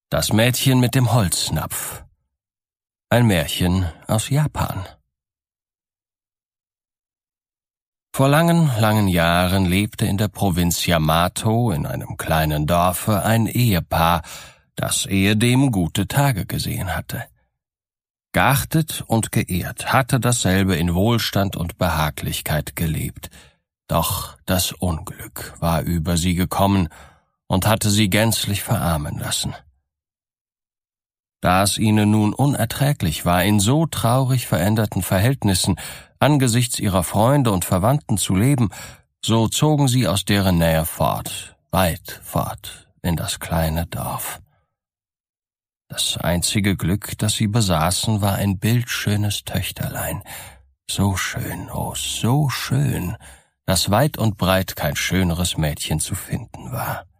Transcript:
Das Mädchen mit dem Holznapf. Ein Märchen aus Japan. Vor langen, langen Jahren lebte in der Provinz Yamato in einem kleinen Dorfe ein Ehepaar, das ehedem gute Tage gesehen hatte. Geachtet und geehrt hatte dasselbe in Wohlstand und Behaglichkeit gelebt. Doch das Unglück war über sie gekommen und hatte sie gänzlich verarmen lassen. Da es ihnen nun unerträglich war, in so traurig veränderten Verhältnissen angesichts ihrer Freunde und Verwandten zu leben, so zogen sie aus deren Nähe fort, weit fort, in das kleine Dorf. Das einzige Glück, das sie besaßen, war ein bildschönes Töchterlein, so schön, oh, so schön, dass weit und breit kein schöneres Mädchen zu finden war.